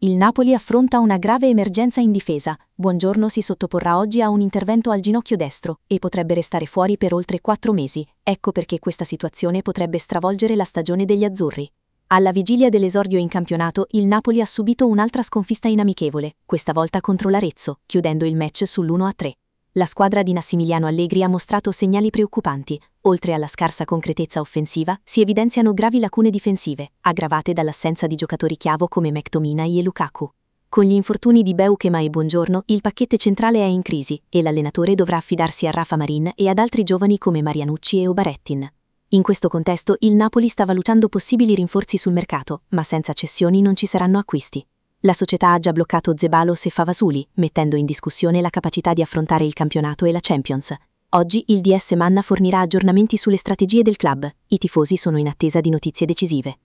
Il Napoli affronta una grave emergenza in difesa. Buongiorno si sottoporrà oggi a un intervento al ginocchio destro e potrebbe restare fuori per oltre 4 mesi. Ecco perché questa situazione potrebbe stravolgere la stagione degli azzurri. Alla vigilia dell'esordio in campionato, il Napoli ha subito un'altra sconfitta in amichevole, questa volta contro l'Arezzo, chiudendo il match sull'1-3. La squadra di Massimiliano Allegri ha mostrato segnali preoccupanti. Oltre alla scarsa concretezza offensiva, si evidenziano gravi lacune difensive, aggravate dall'assenza di giocatori chiave come McTominay e Lukaku. Con gli infortuni di Beukema e Buongiorno, il pacchetto centrale è in crisi e l'allenatore dovrà affidarsi a Rafa Marin e ad altri giovani come Marianucci e Obarettin. In questo contesto, il Napoli sta valutando possibili rinforzi sul mercato, ma senza cessioni non ci saranno acquisti. La società ha già bloccato Zeballos e Favasuli, mettendo in discussione la capacità di affrontare il campionato e la Champions. Oggi il DS Manna fornirà aggiornamenti sulle strategie del club. I tifosi sono in attesa di notizie decisive.